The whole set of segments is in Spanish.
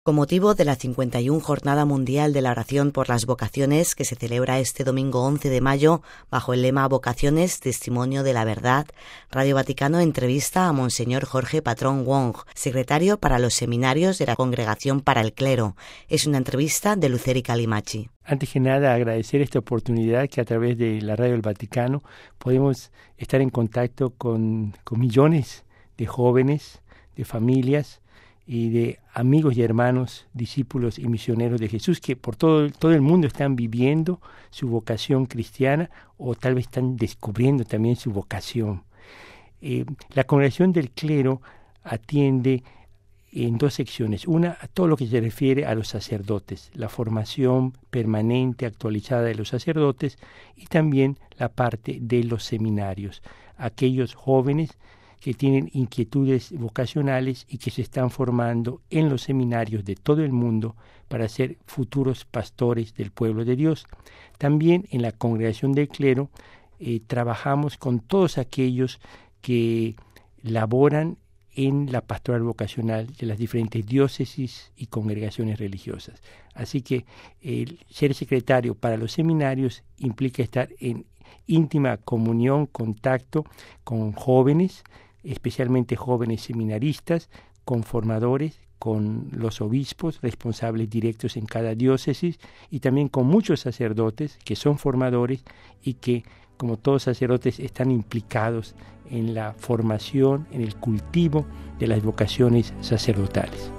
Con motivo de la 51 Jornada Mundial de la Oración por las Vocaciones, que se celebra este domingo 11 de mayo, bajo el lema Vocaciones, Testimonio de la Verdad, Radio Vaticano entrevista a Monseñor Jorge Patrón Wong, secretario para los seminarios de la Congregación para el Clero. Es una entrevista de Luceri Calimachi. Antes que nada, agradecer esta oportunidad que a través de la Radio del Vaticano podemos estar en contacto con millones de jóvenes, de familias y de amigos y hermanos, discípulos y misioneros de Jesús que por todo el mundo están viviendo su vocación cristiana o tal vez están descubriendo también su vocación. La Congregación del Clero atiende en dos secciones. Una, a todo lo que se refiere a los sacerdotes, la formación permanente, actualizada de los sacerdotes, y también la parte de los seminarios, aquellos jóvenes que tienen inquietudes vocacionales y que se están formando en los seminarios de todo el mundo para ser futuros pastores del pueblo de Dios. También en la Congregación del Clero trabajamos con todos aquellos que laboran en la pastoral vocacional de las diferentes diócesis y congregaciones religiosas. Así que ser secretario para los seminarios implica estar en íntima comunión, contacto con jóvenes, especialmente jóvenes seminaristas, con formadores, con los obispos responsables directos en cada diócesis y también con muchos sacerdotes que son formadores y que, como todos sacerdotes, están implicados en la formación, en el cultivo de las vocaciones sacerdotales.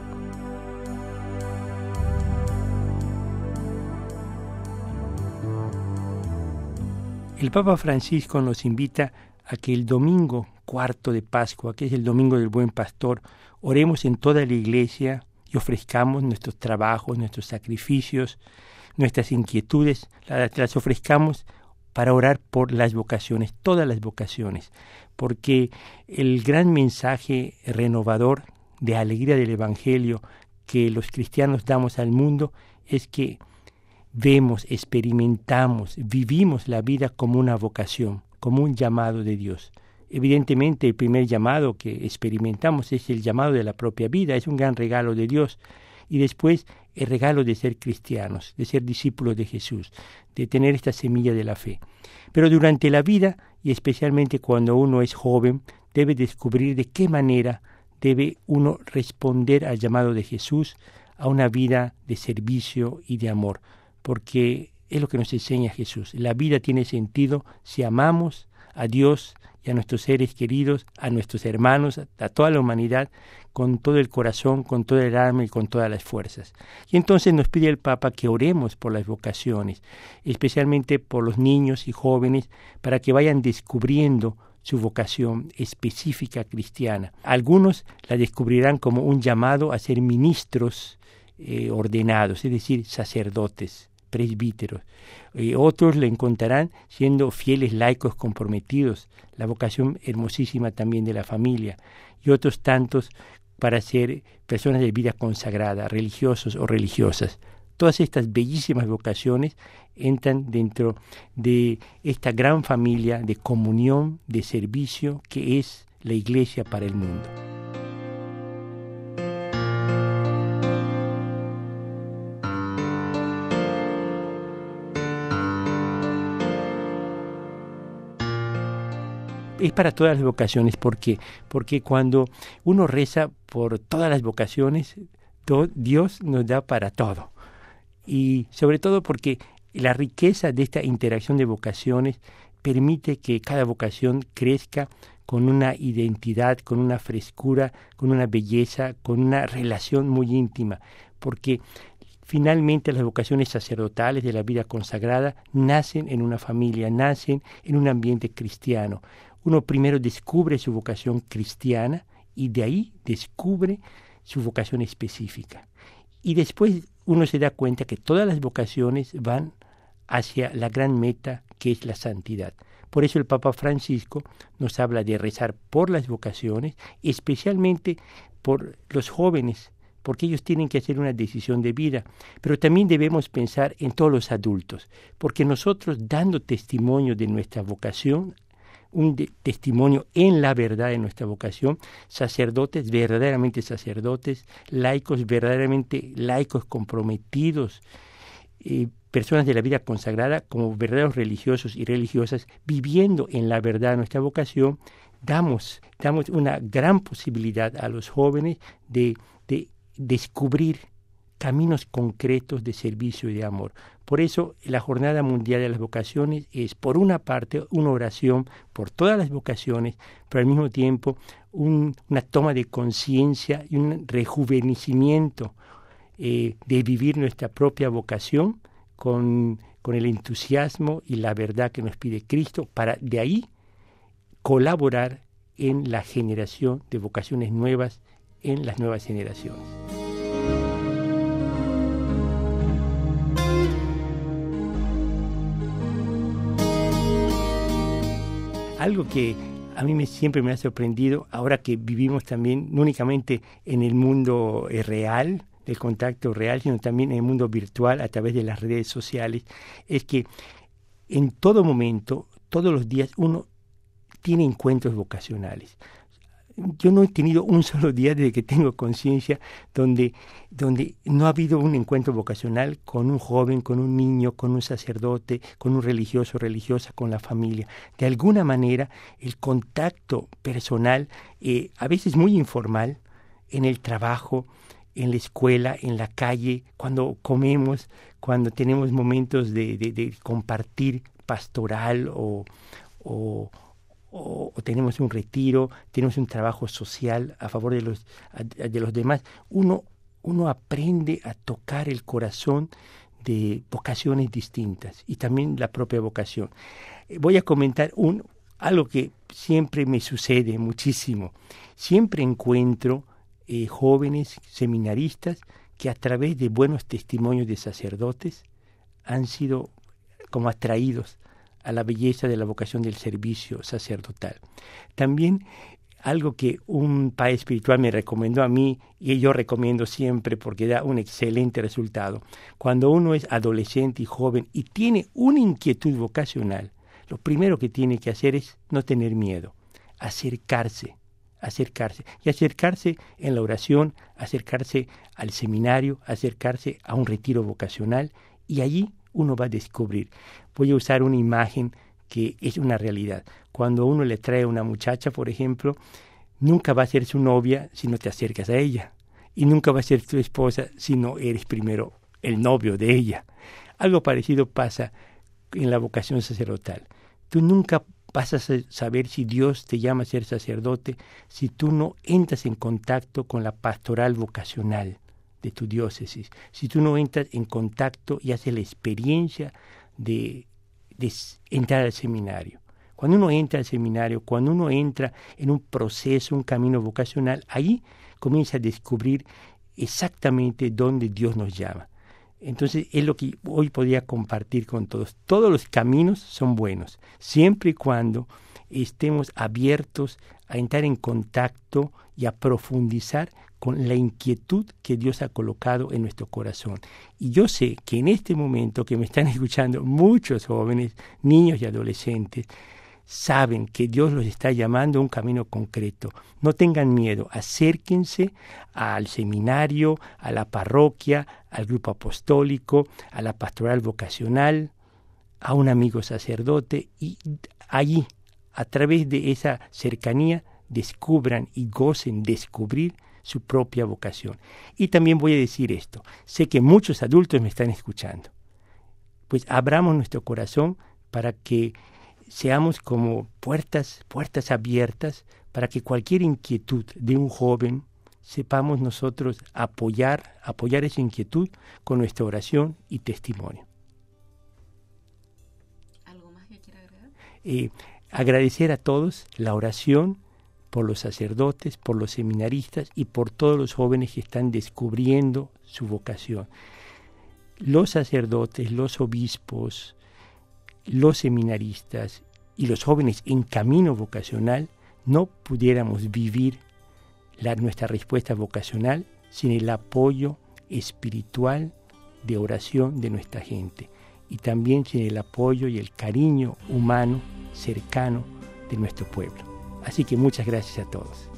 El Papa Francisco nos invita a que el domingo cuarto de Pascua, que es el domingo del Buen Pastor, oremos en toda la Iglesia y ofrezcamos nuestros trabajos, nuestros sacrificios, nuestras inquietudes, las ofrezcamos para orar por las vocaciones, todas las vocaciones, porque el gran mensaje renovador de alegría del Evangelio que los cristianos damos al mundo es que vemos, experimentamos, vivimos la vida como una vocación, como un llamado de Dios. Evidentemente, el primer llamado que experimentamos es el llamado de la propia vida, es un gran regalo de Dios. Y después el regalo de ser cristianos, de ser discípulos de Jesús, de tener esta semilla de la fe. Pero durante la vida, y especialmente cuando uno es joven, debe descubrir de qué manera debe uno responder al llamado de Jesús a una vida de servicio y de amor, porque es lo que nos enseña Jesús. La vida tiene sentido si amamos a Dios y a nuestros seres queridos, a nuestros hermanos, a toda la humanidad, con todo el corazón, con toda el alma y con todas las fuerzas. Y entonces nos pide el Papa que oremos por las vocaciones, especialmente por los niños y jóvenes, para que vayan descubriendo su vocación específica cristiana. Algunos la descubrirán como un llamado a ser ministros ordenados, es decir, sacerdotes, presbíteros. Otros le encontrarán siendo fieles laicos comprometidos, la vocación hermosísima también de la familia, y otros tantos para ser personas de vida consagrada, religiosos o religiosas. Todas estas bellísimas vocaciones entran dentro de esta gran familia de comunión, de servicio que es la Iglesia para el mundo. Es para todas las vocaciones, porque cuando uno reza por todas las vocaciones, Dios nos da para todo. Y sobre todo porque la riqueza de esta interacción de vocaciones permite que cada vocación crezca con una identidad, con una frescura, con una belleza, con una relación muy íntima, porque finalmente las vocaciones sacerdotales de la vida consagrada nacen en una familia, nacen en un ambiente cristiano. Uno primero descubre su vocación cristiana y de ahí descubre su vocación específica. Y después uno se da cuenta que todas las vocaciones van hacia la gran meta que es la santidad. Por eso el Papa Francisco nos habla de rezar por las vocaciones, especialmente por los jóvenes, porque ellos tienen que hacer una decisión de vida. Pero también debemos pensar en todos los adultos, porque nosotros, dando testimonio de nuestra vocación, un testimonio en la verdad de nuestra vocación, sacerdotes verdaderamente sacerdotes, laicos verdaderamente laicos comprometidos, personas de la vida consagrada como verdaderos religiosos y religiosas, viviendo en la verdad de nuestra vocación. Damos una gran posibilidad a los jóvenes de descubrir caminos concretos de servicio y de amor. Por eso la Jornada Mundial de las Vocaciones es, por una parte, una oración por todas las vocaciones, pero al mismo tiempo una toma de conciencia y un rejuvenecimiento de vivir nuestra propia vocación con el entusiasmo y la verdad que nos pide Cristo, para de ahí colaborar en la generación de vocaciones nuevas en las nuevas generaciones. Algo que a mí siempre me ha sorprendido, ahora que vivimos también no únicamente en el mundo real, del contacto real, sino también en el mundo virtual a través de las redes sociales, es que en todo momento, todos los días, uno tiene encuentros vocacionales. Yo no he tenido un solo día desde que tengo conciencia donde no ha habido un encuentro vocacional con un joven, con un niño, con un sacerdote, con un religioso o religiosa, con la familia. De alguna manera, el contacto personal, a veces muy informal, en el trabajo, en la escuela, en la calle, cuando comemos, cuando tenemos momentos de compartir pastoral o tenemos un retiro, tenemos un trabajo social a favor de los demás, uno aprende a tocar el corazón de vocaciones distintas y también la propia vocación. Voy a comentar algo que siempre me sucede muchísimo. Siempre encuentro jóvenes seminaristas que a través de buenos testimonios de sacerdotes han sido como atraídos a la belleza de la vocación del servicio sacerdotal. También algo que un padre espiritual me recomendó a mí, y yo recomiendo siempre porque da un excelente resultado. Cuando uno es adolescente y joven y tiene una inquietud vocacional, lo primero que tiene que hacer es no tener miedo, acercarse en la oración, acercarse al seminario, acercarse a un retiro vocacional, y allí uno va a descubrir. Voy a usar una imagen que es una realidad. Cuando uno le trae a una muchacha, por ejemplo, nunca va a ser su novia si no te acercas a ella. Y nunca va a ser tu esposa si no eres primero el novio de ella. Algo parecido pasa en la vocación sacerdotal. Tú nunca vas a saber si Dios te llama a ser sacerdote si tú no entras en contacto con la pastoral vocacional de tu diócesis, si tú no entras en contacto y haces la experiencia de entrar al seminario. Cuando uno entra al seminario, cuando uno entra en un proceso, un camino vocacional, ahí comienza a descubrir exactamente dónde Dios nos llama. Entonces es lo que hoy podría compartir con todos. Todos los caminos son buenos, siempre y cuando estemos abiertos a entrar en contacto y a profundizar con la inquietud que Dios ha colocado en nuestro corazón. Y yo sé que en este momento que me están escuchando muchos jóvenes, niños y adolescentes, saben que Dios los está llamando a un camino concreto. No tengan miedo, acérquense al seminario, a la parroquia, al grupo apostólico, a la pastoral vocacional, a un amigo sacerdote, y allí, a través de esa cercanía, descubran y gocen descubrir su propia vocación. Y también voy a decir esto, sé que muchos adultos me están escuchando, pues abramos nuestro corazón para que seamos como puertas abiertas para que cualquier inquietud de un joven sepamos nosotros apoyar esa inquietud con nuestra oración y testimonio. ¿Algo más que quiera agregar? Agradecer a todos la oración por los sacerdotes, por los seminaristas y por todos los jóvenes que están descubriendo su vocación. Los sacerdotes, los obispos, los seminaristas y los jóvenes en camino vocacional no pudiéramos vivir nuestra respuesta vocacional sin el apoyo espiritual de oración de nuestra gente y también sin el apoyo y el cariño humano cercano de nuestro pueblo. Así que muchas gracias a todos.